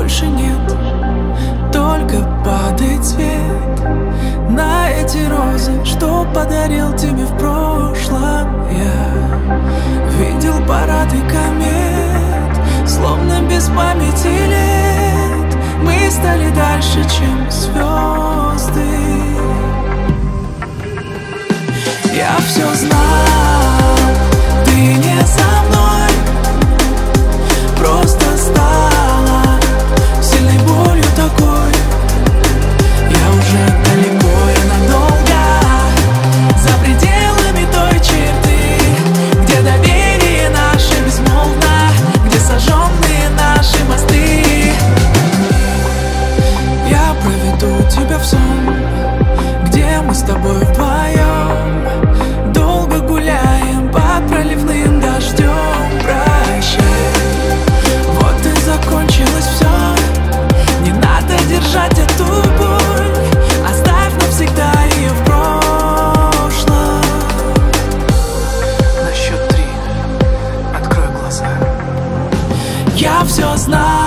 больше нет, только падает свет на эти розы, что подарил тебе в прошлом я. Видел парады комет, словно без памяти лет. Мы стали дальше, чем звезды. Я все знал, ты не со мной, просто стала сильной болью такой. Я уже далеко и надолго, за пределами той черты, где доверие наше безмолвно, где сожженные наши мосты. Я проведу тебя в сон, где мы с тобой вдвоем долго гуляем под проливным дождем. Прощай, вот и закончилось все. Не надо держать эту боль, оставь навсегда ее в прошлом. На счет 3 открой глаза. Я все знаю.